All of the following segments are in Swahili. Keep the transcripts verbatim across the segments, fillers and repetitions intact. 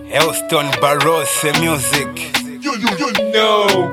Elston Barose music. You, you, you know.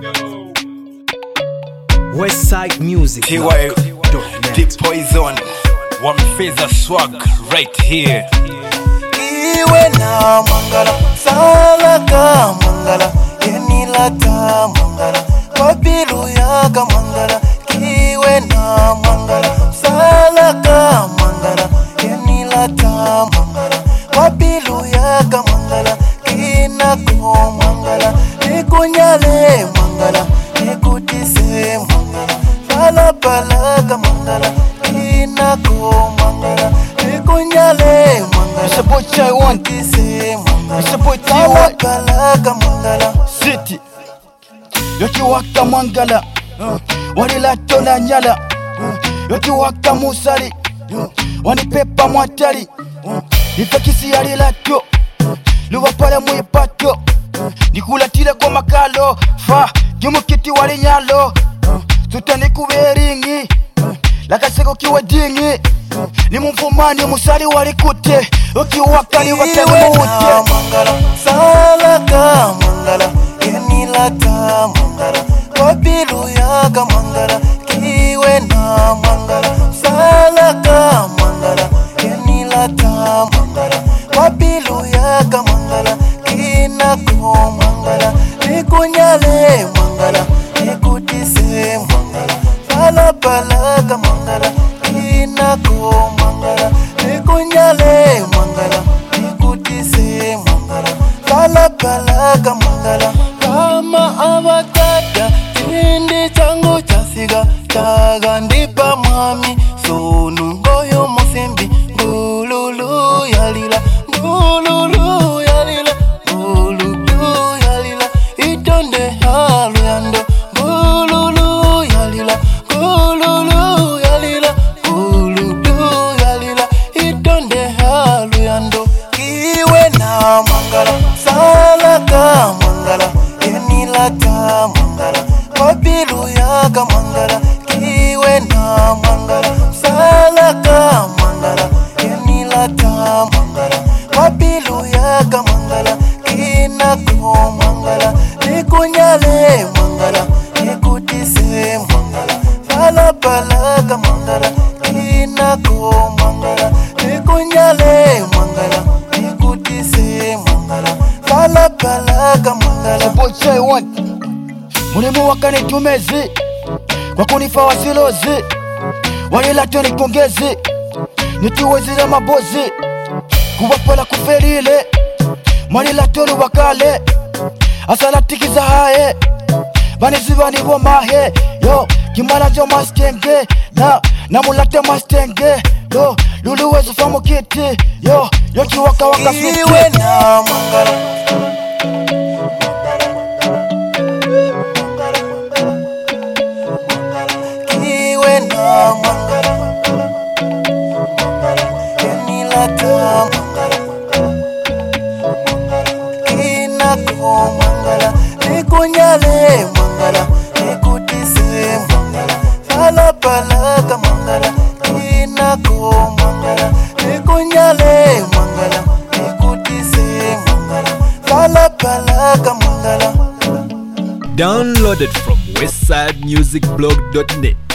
Westside Music. T Y Deep Poison. One Feather Swag right here. Iwe na mangala, salaka mangala, yenilata mangala, wabilu yaka mangala. Iwe na mangala, salaka mangala, yenilata mangala, wabilu yaka mangala. Kinako mangala, nikunyale mangala, nikutise mangala, salapalaka mangala, kinako mangala, nikunyale mangala. It's a boy Chai One. It's a boy T Y City. Yoki waka mangala. Wani lato na nyala. Yoki waka musari. Wani pepa mwatari. Ifakisi yari lato. Luwa pala mwe pato. Nikula tira kwa makalo. Fa, jumu kiti wali nyalo. Tutani kuberingi. Laka seko kiwa dingi. Ni mfumani musari wali kute. Oki wakani watemu ute mangala, salaka mangala, yenilata mangala, wabilu yaka mangala. Kiwe na mangala, salaka mangala, yenilata mangala, wabilu yaka mangala. Kinako mangala, nikunyale mangala, nikutise mangala, salapalaka mangala. Kinako mangala, nikunyale mangala, nikutise mangala, salapalaka mangala. Kama abatata, kindi changu chasiga, chaga ndipa mami, sonu ngoyo musimbi, ngululu yalila, ngululu yalila, ngululu yalila, itonde halu yando, ngululu yalila, ngululu yalila, ngululu yalila, itonde halu yando. Kiwe na mangala, salaka mangala, yenilata mangala, wabilu yaka mangala. Kiwe na mangala, salaka mangala, yenilata mangala, wabilu yaka mangala. Kinako mangala, nikunyale mangala, nikutise mangala, salapalaka mangala. Kinako mangala, nikunyale mangala, nikutise mangala, salapalaka mangala. Boy Chai One. Mulimu wakani tumezi kwa kunifa wasilozi. Wale lato ni kongezi, nituwezira mabozi, kuwapala kuferile. Mwani lato ni wakale, asalatiki za hae, bani zivani womahe. Yo, kimara jo mastenge, na, na mulate mastenge. Yo, lulu wezu famu kiti. Yo, yo kiwaka waka switi. Iwe na mangala, kiwe na mangala, yenilata mangala, kinako mangala, nikunyale mangala, nikutise mangala, salapalaka mangala. Kinako mangala, nikunyale mangala, nikutise mangala, salapalaka mangala. Downloaded from westside music blog dot net.